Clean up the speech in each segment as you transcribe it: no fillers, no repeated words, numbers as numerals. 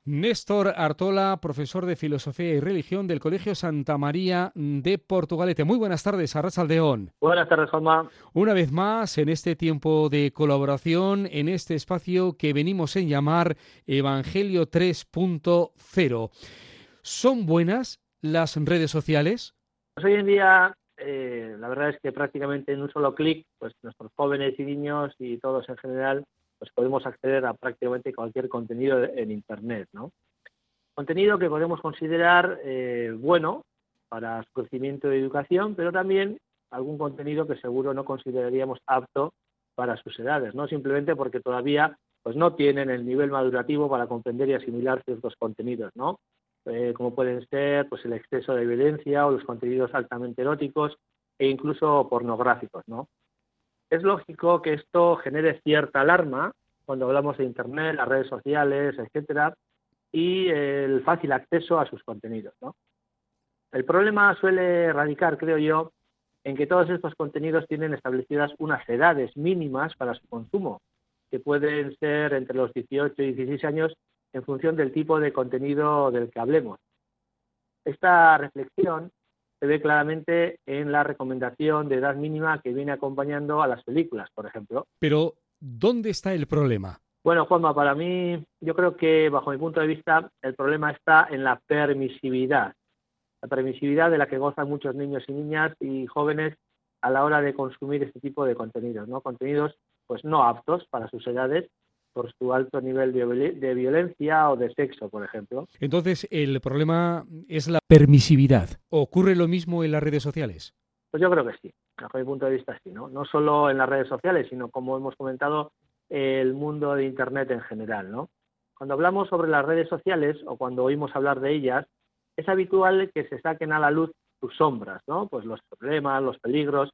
Néstor Artola, profesor de Filosofía y Religión del Colegio Santa María de Portugalete. Muy buenas tardes, Arratsaldeón. Buenas tardes, Juanma. Una vez más, en este tiempo de colaboración, en este espacio que venimos a llamar Evangelio 3.0. ¿Son buenas las redes sociales? Pues hoy en día, la verdad es que prácticamente en un solo clic, pues nuestros jóvenes y niños y todos en general, pues podemos acceder a prácticamente cualquier contenido en Internet, ¿no? Contenido que podemos considerar bueno para su crecimiento y educación, pero también algún contenido que seguro no consideraríamos apto para sus edades, ¿no? Simplemente porque todavía pues no tienen el nivel madurativo para comprender y asimilar ciertos contenidos, ¿no? Como pueden ser pues el exceso de violencia o los contenidos altamente eróticos e incluso pornográficos, ¿no? Es lógico que esto genere cierta alarma cuando hablamos de Internet, las redes sociales, etcétera, y el fácil acceso a sus contenidos, ¿no? El problema suele radicar, creo yo, en que todos estos contenidos tienen establecidas unas edades mínimas para su consumo, que pueden ser entre los 18 y 16 años en función del tipo de contenido del que hablemos. Esta reflexión se ve claramente en la recomendación de edad mínima que viene acompañando a las películas, por ejemplo. Pero, ¿dónde está el problema? Bueno, Juanma, para mí, yo creo que bajo mi punto de vista, el problema está en la permisividad de la que gozan muchos niños y niñas y jóvenes a la hora de consumir este tipo de contenidos, ¿no? Contenidos pues no aptos para sus edades por su alto nivel de violencia o de sexo, por ejemplo. Entonces, el problema es la permisividad. ¿Ocurre lo mismo en las redes sociales? Pues yo creo que sí, bajo mi punto de vista sí, ¿no? No solo en las redes sociales, sino como hemos comentado, el mundo de Internet en general, ¿no? Cuando hablamos sobre las redes sociales o cuando oímos hablar de ellas, es habitual que se saquen a la luz sus sombras, ¿no? Pues los problemas, los peligros.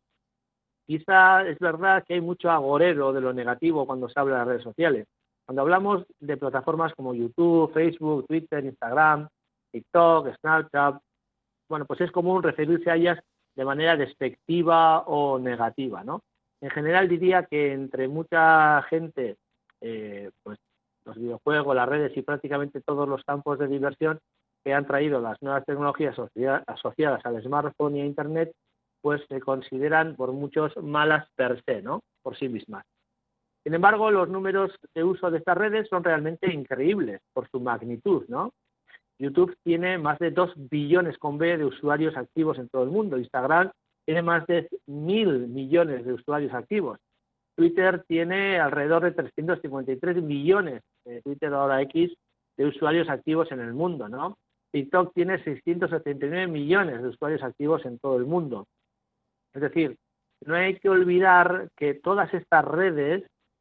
Quizá es verdad que hay mucho agorero de lo negativo cuando se habla de las redes sociales. Cuando hablamos de plataformas como YouTube, Facebook, Twitter, Instagram, TikTok, Snapchat, bueno, pues es común referirse a ellas de manera despectiva o negativa, ¿no? En general diría que entre mucha gente, pues los videojuegos, las redes y prácticamente todos los campos de diversión que han traído las nuevas tecnologías asociadas al smartphone y a Internet, pues se consideran por muchos malas per se, ¿no? Por sí mismas. Sin embargo, los números de uso de estas redes son realmente increíbles por su magnitud, ¿no? YouTube tiene más de 2 billones con B de usuarios activos en todo el mundo. Instagram tiene más de 1.000 millones de usuarios activos. Twitter tiene alrededor de 353 millones, Twitter ahora X, de usuarios activos en el mundo, ¿no? TikTok tiene 679 millones de usuarios activos en todo el mundo. Es decir, no hay que olvidar que todas estas redes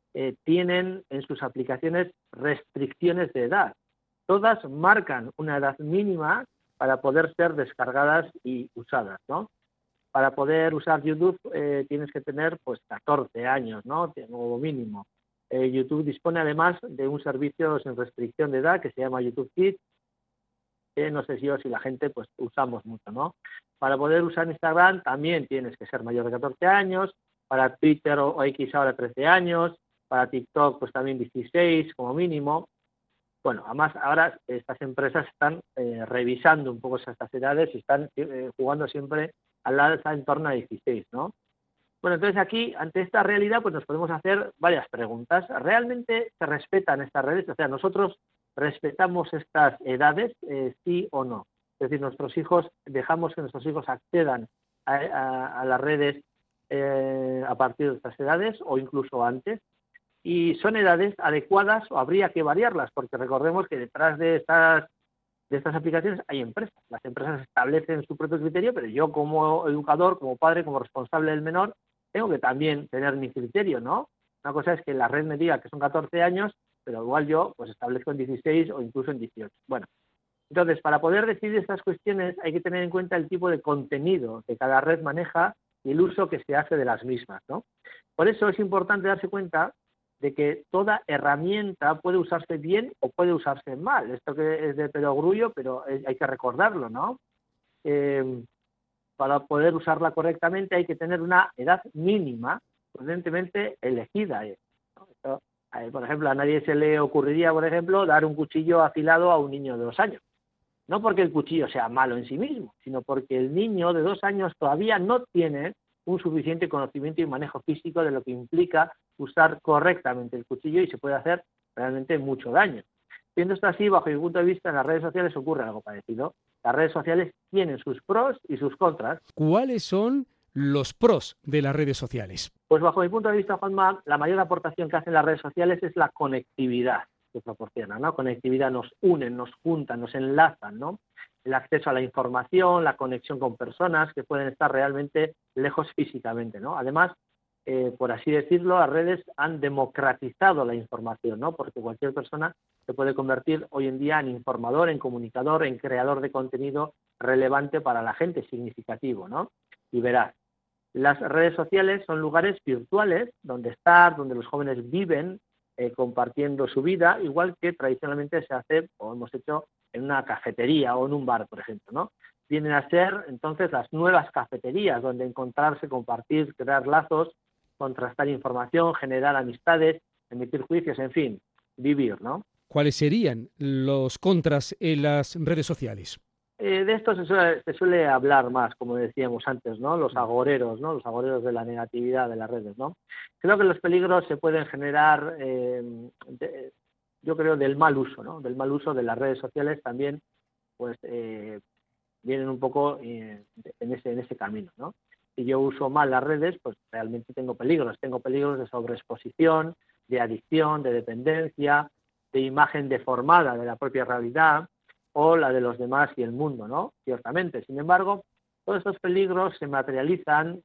tienen en sus aplicaciones restricciones de edad. Todas marcan una edad mínima para poder ser descargadas y usadas, ¿no? Para poder usar YouTube tienes que tener pues 14 años, ¿no? Como mínimo. YouTube dispone además de un servicio sin restricción de edad que se llama YouTube Kids, que no sé si yo, si la gente pues usamos mucho, ¿no? Para poder usar Instagram también tienes que ser mayor de 14 años, para Twitter o X ahora 13 años, para TikTok pues también 16 como mínimo. Bueno, además ahora estas empresas están revisando un poco estas edades y están jugando siempre al alza en torno a 16, ¿no? Bueno, entonces aquí, ante esta realidad, pues nos podemos hacer varias preguntas. ¿Realmente se respetan estas redes? O sea, ¿nosotros respetamos estas edades, sí o no? Es decir, dejamos que nuestros hijos accedan a las redes a partir de estas edades o incluso antes. Y son edades adecuadas o habría que variarlas, porque recordemos que detrás de estas aplicaciones hay empresas. Las empresas establecen su propio criterio, pero yo como educador, como padre, como responsable del menor, tengo que también tener mi criterio, ¿no? Una cosa es que la red me diga que son 14 años, pero igual yo pues establezco en 16 o incluso en 18. Bueno, entonces para poder decidir estas cuestiones hay que tener en cuenta el tipo de contenido que cada red maneja y el uso que se hace de las mismas, ¿no? Por eso es importante darse cuenta de que toda herramienta puede usarse bien o puede usarse mal. Esto que es de perogrullo, pero hay que recordarlo, ¿no? Para poder usarla correctamente hay que tener una edad mínima, prudentemente elegida, ¿no? Esto Por ejemplo, a nadie se le ocurriría, por ejemplo, dar un cuchillo afilado a un niño de 2 años. No porque el cuchillo sea malo en sí mismo, sino porque el niño de 2 años todavía no tiene un suficiente conocimiento y manejo físico de lo que implica usar correctamente el cuchillo y se puede hacer realmente mucho daño. Viendo esto así, bajo mi punto de vista, en las redes sociales ocurre algo parecido. Las redes sociales tienen sus pros y sus contras. ¿Cuáles son los pros de las redes sociales? Pues bajo mi punto de vista, Juanma, la mayor aportación que hacen las redes sociales es la conectividad que proporcionan, ¿no? Conectividad nos unen, nos juntan, nos enlazan, ¿no? El acceso a la información, la conexión con personas que pueden estar realmente lejos físicamente, ¿no? Además, por así decirlo, las redes han democratizado la información, ¿no? Porque cualquier persona se puede convertir hoy en día en informador, en comunicador, en creador de contenido relevante para la gente, significativo, ¿no? Y veraz. Las redes sociales son lugares virtuales donde estar, donde los jóvenes viven compartiendo su vida, igual que tradicionalmente se hace o hemos hecho en una cafetería o en un bar, por ejemplo, ¿no? Vienen a ser entonces las nuevas cafeterías donde encontrarse, compartir, crear lazos, contrastar información, generar amistades, emitir juicios, en fin, vivir, ¿no? ¿Cuáles serían los contras en las redes sociales? De esto se suele hablar más, como decíamos antes, ¿no? Los agoreros, ¿no? Los agoreros de la negatividad de las redes, ¿no? Creo que los peligros se pueden generar, yo creo, del mal uso, ¿no? Del mal uso de las redes sociales también, pues, vienen un poco en ese camino, ¿no? Si yo uso mal las redes, pues realmente tengo peligros de sobreexposición, de adicción, de dependencia, de imagen deformada de la propia realidad, o la de los demás y el mundo, ¿no? Ciertamente. Sin embargo, todos estos peligros se materializan,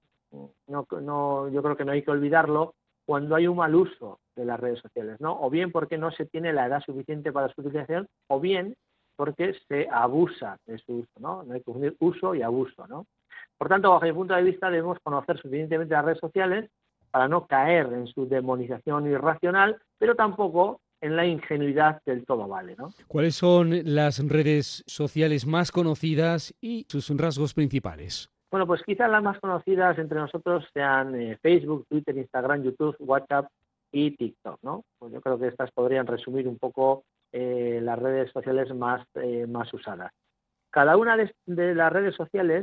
yo creo que no hay que olvidarlo, cuando hay un mal uso de las redes sociales, ¿no? O bien porque no se tiene la edad suficiente para su utilización, o bien porque se abusa de su uso, ¿no? No hay que confundir uso y abuso, ¿no? Por tanto, bajo mi punto de vista, debemos conocer suficientemente las redes sociales para no caer en su demonización irracional, pero tampoco en la ingenuidad del todo vale, ¿no? ¿Cuáles son las redes sociales más conocidas y sus rasgos principales? Bueno, pues quizás las más conocidas entre nosotros sean Facebook, Twitter, Instagram, YouTube, WhatsApp y TikTok, ¿no? Pues yo creo que estas podrían resumir un poco las redes sociales más usadas. Cada una de las redes sociales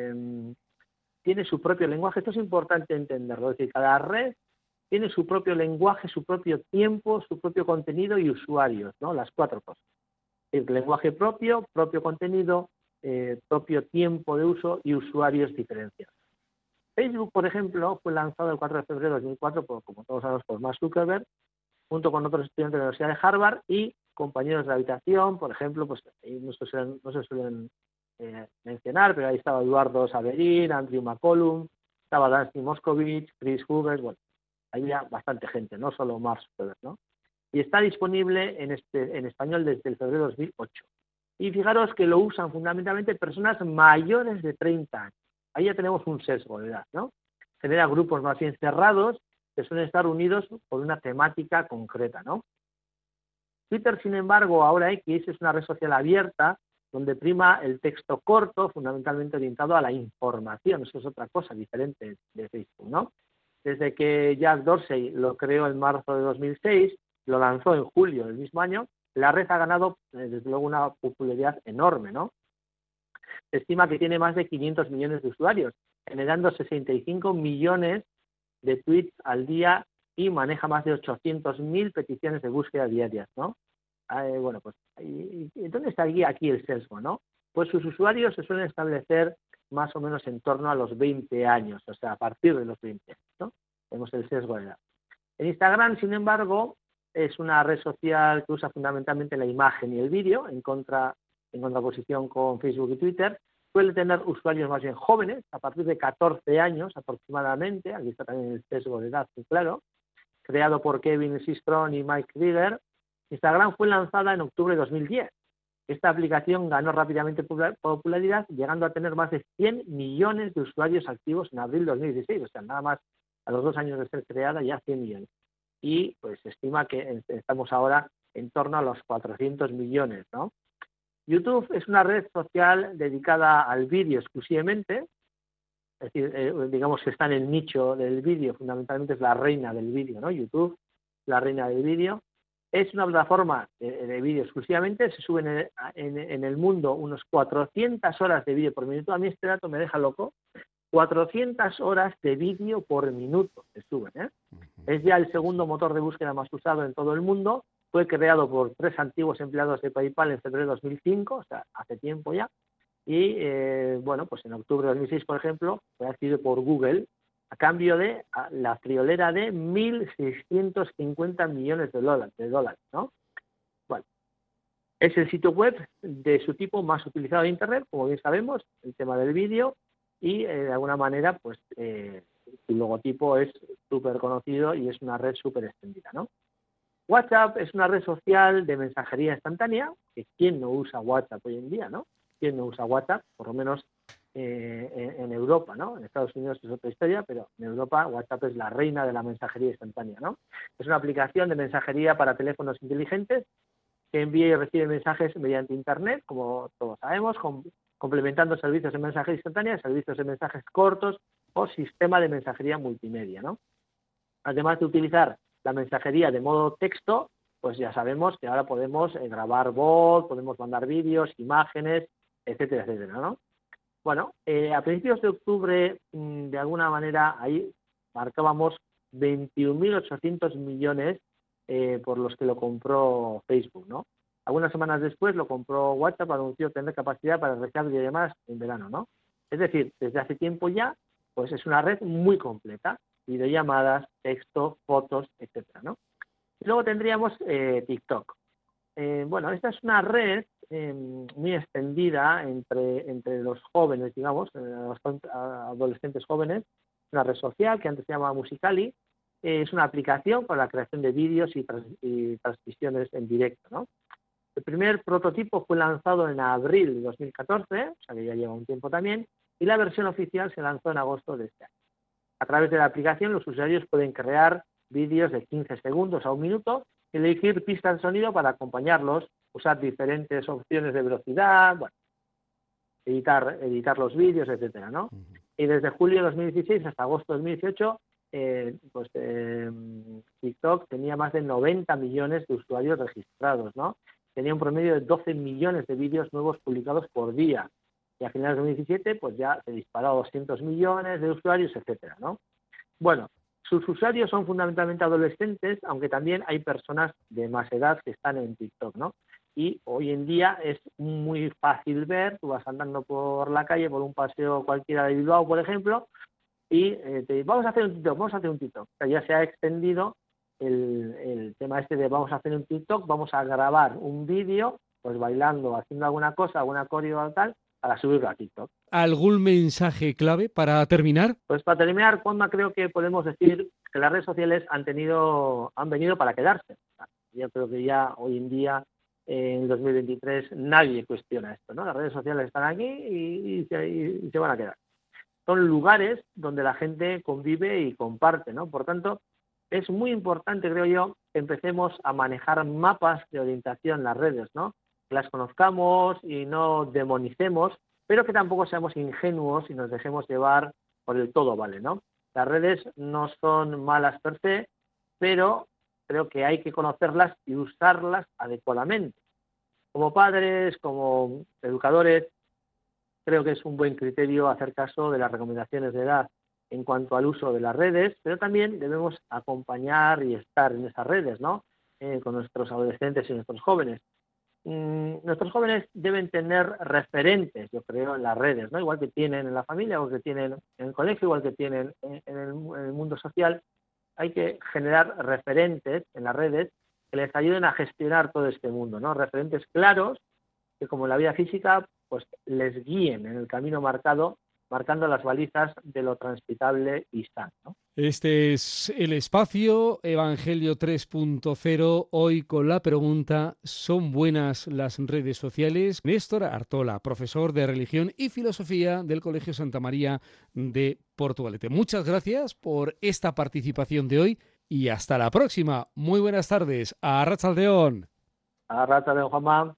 tiene su propio lenguaje. Esto es importante entenderlo. Es decir, cada red tiene su propio lenguaje, su propio tiempo, su propio contenido y usuarios, ¿no? Las 4 cosas. El lenguaje propio, propio contenido, propio tiempo de uso y usuarios diferenciados. Facebook, por ejemplo, fue lanzado el 4 de febrero de 2004, como todos sabemos, por Mark Zuckerberg, junto con otros estudiantes de la Universidad de Harvard y compañeros de habitación, por ejemplo, pues no se suelen mencionar, pero ahí estaba Eduardo Saverin, Andrew McCollum, estaba Dancy Moscovich, Chris Hughes, bueno, había bastante gente, no solo Mark Zuckerberg, ¿no? Y está disponible en español desde el febrero de 2008. Y fijaros que lo usan fundamentalmente personas mayores de 30 años. Ahí ya tenemos un sesgo de edad, ¿no? Genera grupos más bien cerrados que suelen estar unidos por una temática concreta, ¿no? Twitter, sin embargo, ahora X, es una red social abierta donde prima el texto corto, fundamentalmente orientado a la información. Eso es otra cosa diferente de Facebook, ¿no? Desde que Jack Dorsey lo creó en marzo de 2006, lo lanzó en julio del mismo año, la red ha ganado, desde luego, una popularidad enorme, ¿no? Se estima que tiene más de 500 millones de usuarios, generando 65 millones de tweets al día y maneja más de 800.000 peticiones de búsqueda diarias, ¿no? Bueno, pues, ¿dónde está aquí el sesgo, no? Pues sus usuarios se suelen establecer más o menos en torno a los 20 años, o sea, a partir de los 20, ¿no? Tenemos el sesgo de edad. En Instagram, sin embargo, es una red social que usa fundamentalmente la imagen y el vídeo, en contraposición con Facebook y Twitter. Suele tener usuarios más bien jóvenes, a partir de 14 años aproximadamente, aquí está también el sesgo de edad, claro, creado por Kevin Systrom y Mike Krieger. Instagram fue lanzada en octubre de 2010. Esta aplicación ganó rápidamente popularidad, llegando a tener más de 100 millones de usuarios activos en abril de 2016, o sea, nada más a los 2 años de ser creada ya 100 millones. Y pues se estima que estamos ahora en torno a los 400 millones, ¿no? YouTube es una red social dedicada al vídeo exclusivamente, es decir, digamos que está en el nicho del vídeo, fundamentalmente es la reina del vídeo, ¿no? YouTube. la reina del vídeo. Es una plataforma de vídeo exclusivamente, se suben en el mundo unos 400 horas de vídeo por minuto. A mí este dato me deja loco. 400 horas de vídeo por minuto se suben, ¿eh? Es ya el segundo motor de búsqueda más usado en todo el mundo. Fue creado por 3 antiguos empleados de PayPal en febrero de 2005, o sea, hace tiempo ya. Y, pues en octubre de 2006, por ejemplo, fue adquirido por Google a cambio de la friolera de 1.650 millones de dólares, ¿no? Bueno, es el sitio web de su tipo más utilizado en Internet, como bien sabemos, el tema del vídeo, y de alguna manera, pues, su logotipo es súper conocido y es una red súper extendida, ¿no? WhatsApp es una red social de mensajería instantánea, que ¿quién no usa WhatsApp hoy en día, no? ¿Quién no usa WhatsApp? Por lo menos en Europa, ¿no? En Estados Unidos es otra historia, pero en Europa WhatsApp es la reina de la mensajería instantánea, ¿no? Es una aplicación de mensajería para teléfonos inteligentes que envía y recibe mensajes mediante Internet, como todos sabemos, complementando servicios de mensajería instantánea, servicios de mensajes cortos o sistema de mensajería multimedia, ¿no? Además de utilizar la mensajería de modo texto, pues ya sabemos que ahora podemos grabar voz, podemos mandar vídeos, imágenes, etcétera, etcétera, ¿no? Bueno, a principios de octubre, de alguna manera, ahí marcábamos 21.800 millones por los que lo compró Facebook, ¿no? Algunas semanas después lo compró WhatsApp, anunció tener capacidad para recarga de llamadas en verano, ¿no? Es decir, desde hace tiempo ya, pues es una red muy completa, videollamadas, texto, fotos, etcétera, ¿no? Y luego tendríamos TikTok. Esta es una red muy extendida entre los jóvenes, digamos, los adolescentes jóvenes, una red social que antes se llamaba Musical.ly, es una aplicación para la creación de vídeos y transmisiones en directo, ¿no? El primer prototipo fue lanzado en abril de 2014, o sea que ya lleva un tiempo también, y la versión oficial se lanzó en agosto de este año. A través de la aplicación los usuarios pueden crear vídeos de 15 segundos a un minuto, elegir pistas de sonido para acompañarlos, usar diferentes opciones de velocidad, bueno, editar los vídeos, etcétera, ¿no? Y desde julio de 2016 hasta agosto de 2018, TikTok tenía más de 90 millones de usuarios registrados, ¿no? Tenía un promedio de 12 millones de vídeos nuevos publicados por día. Y a finales de 2017, pues ya se disparó a 200 millones de usuarios, etcétera, ¿no? Bueno, sus usuarios son fundamentalmente adolescentes, aunque también hay personas de más edad que están en TikTok, ¿no? Y hoy en día es muy fácil ver, tú vas andando por la calle, por un paseo cualquiera de Bilbao, por ejemplo, y vamos a hacer un TikTok. O sea, ya se ha extendido el tema este de vamos a hacer un TikTok, vamos a grabar un vídeo, pues bailando, haciendo alguna cosa, alguna coreo o tal, para subirlo a TikTok. ¿Algún mensaje clave para terminar? Pues para terminar, Juanma, creo que podemos decir que las redes sociales han venido para quedarse. Yo creo que ya hoy en día, en 2023, nadie cuestiona esto, ¿no? Las redes sociales están aquí y se van a quedar. Son lugares donde la gente convive y comparte, ¿no? Por tanto, es muy importante, creo yo, que empecemos a manejar mapas de orientación en las redes, ¿no? Que las conozcamos y no demonicemos, pero que tampoco seamos ingenuos y nos dejemos llevar por el todo vale, ¿no? Las redes no son malas per se, pero creo que hay que conocerlas y usarlas adecuadamente. Como padres, como educadores, creo que es un buen criterio hacer caso de las recomendaciones de edad en cuanto al uso de las redes, pero también debemos acompañar y estar en esas redes, ¿no? Con nuestros adolescentes y nuestros jóvenes. Nuestros jóvenes deben tener referentes, yo creo, en las redes, ¿no? Igual que tienen en la familia, igual que tienen en el colegio, igual que tienen en el mundo social. Hay que generar referentes en las redes que les ayuden a gestionar todo este mundo, ¿no? Referentes claros que, como en la vida física, pues les guíen en el camino marcando las balizas de lo transitable y sano, ¿no? Este es el espacio Evangelio 3.0, hoy con la pregunta: ¿son buenas las redes sociales? Néstor Artola, profesor de Religión y Filosofía del Colegio Santa María de Portugalete. Muchas gracias por esta participación de hoy y hasta la próxima. Muy buenas tardes. Arratsaldeon. Arratsaldeon, Juanma.